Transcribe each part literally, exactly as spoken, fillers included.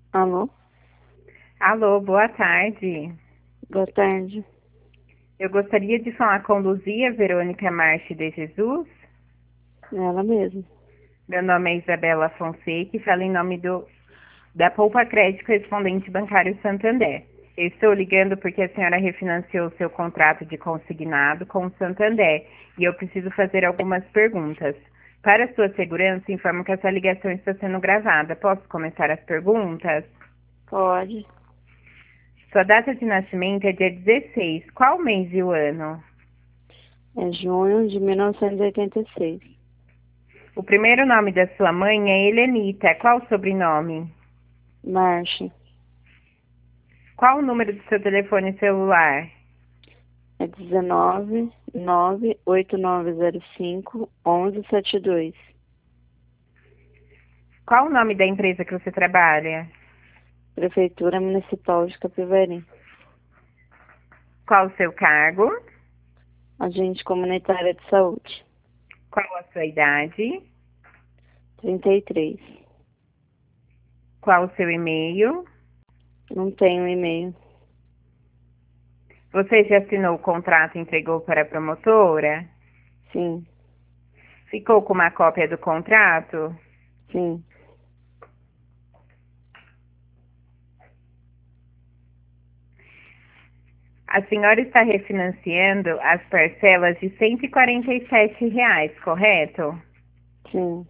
Alô? Alô, boa tarde. Boa tarde. Eu gostaria de falar com Luzia Verônica Marche de Jesus. Ela mesma. Meu nome é Isabela Fonseca e falo em nome do, da Poupa Crédito Correspondente Bancário Santander. Eu estou ligando porque a senhora refinanciou seu contrato de consignado com o Santander e eu preciso fazer algumas perguntas. Para sua segurança, informo que essa ligação está sendo gravada. Posso começar as perguntas? Pode. Sua data de nascimento é dia dezesseis. Qual mês e o ano? É junho de mil novecentos e oitenta e seis. O primeiro nome da sua mãe é Helenita. Qual o sobrenome? Marche. Qual o número do seu telefone celular? É dezenove, nove, oito nove zero cinco, onze setenta e dois. Qual o nome da empresa que você trabalha? Prefeitura Municipal de Capivari. Qual o seu cargo? Agente comunitária de saúde. Qual a sua idade? trinta e três. Qual o seu e-mail? Não tenho e-mail. Você já assinou o contrato e entregou para a promotora? Sim. Ficou com uma cópia do contrato? Sim. A senhora está refinanciando as parcelas de cento e quarenta e sete reais, correto? Sim.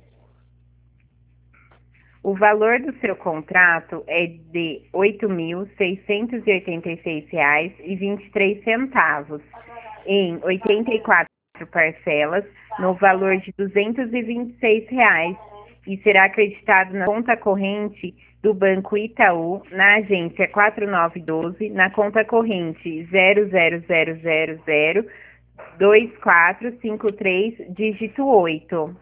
O valor do seu contrato é de oito mil seiscentos e oitenta e seis reais e vinte e três centavos, em oitenta e quatro parcelas, no valor de duzentos e vinte e seis reais, e será acreditado na conta corrente do Banco Itaú, na agência quatro nove um dois, na conta corrente zero zero zero zero zero dois quatro cinco três, dígito oito.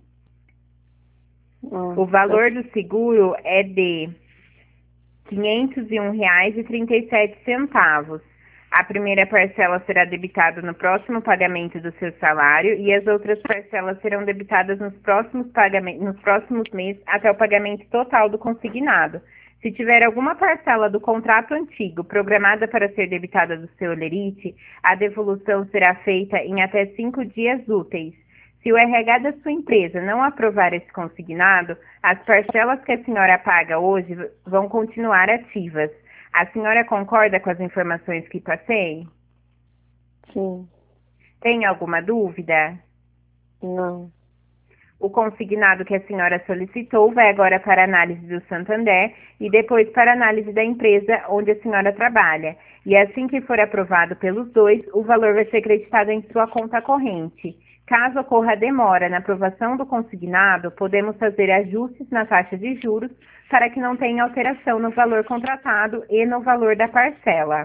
Ah, O tá. valor do seguro é de quinhentos e um reais e trinta e sete centavos. A primeira parcela será debitada no próximo pagamento do seu salário e as outras parcelas serão debitadas nos próximos, pagamentos, nos próximos meses até o pagamento total do consignado. Se tiver alguma parcela do contrato antigo programada para ser debitada do seu holerite, a devolução será feita em até cinco dias úteis. Se o R H da sua empresa não aprovar esse consignado, as parcelas que a senhora paga hoje vão continuar ativas. A senhora concorda com as informações que passei? Sim. Tem alguma dúvida? Não. O consignado que a senhora solicitou vai agora para análise do Santander e depois para análise da empresa onde a senhora trabalha. E assim que for aprovado pelos dois, o valor vai ser creditado em sua conta corrente. Caso ocorra demora na aprovação do consignado, podemos fazer ajustes na taxa de juros para que não tenha alteração no valor contratado e no valor da parcela.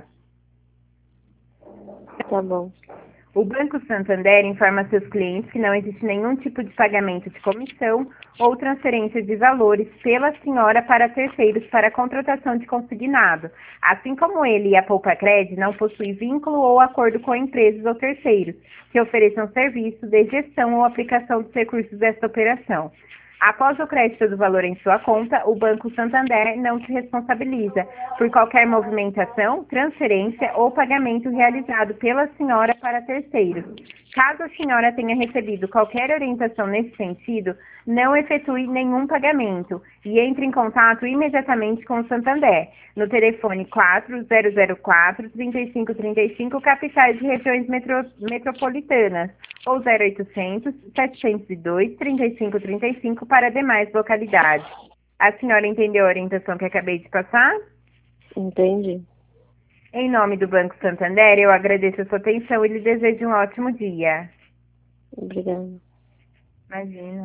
Tá bom. O Banco Santander informa seus clientes que não existe nenhum tipo de pagamento de comissão ou transferência de valores pela senhora para terceiros para a contratação de consignado, assim como ele e a Poupa-Cred não possuem vínculo ou acordo com empresas ou terceiros que ofereçam serviço de gestão ou aplicação dos recursos desta operação. Após o crédito do valor em sua conta, o Banco Santander não se responsabiliza por qualquer movimentação, transferência ou pagamento realizado pela senhora para terceiros. Caso a senhora tenha recebido qualquer orientação nesse sentido, não efetue nenhum pagamento e entre em contato imediatamente com o Santander, no telefone quatro zero zero quatro, três cinco três cinco, capitais e regiões metro, metropolitanas, ou zero oitocentos, setecentos e dois, trinta e cinco trinta e cinco para demais localidades. A senhora entendeu a orientação que acabei de passar? Entendi. Em nome do Banco Santander, eu agradeço a sua atenção e lhe desejo um ótimo dia. Obrigada. Imagina.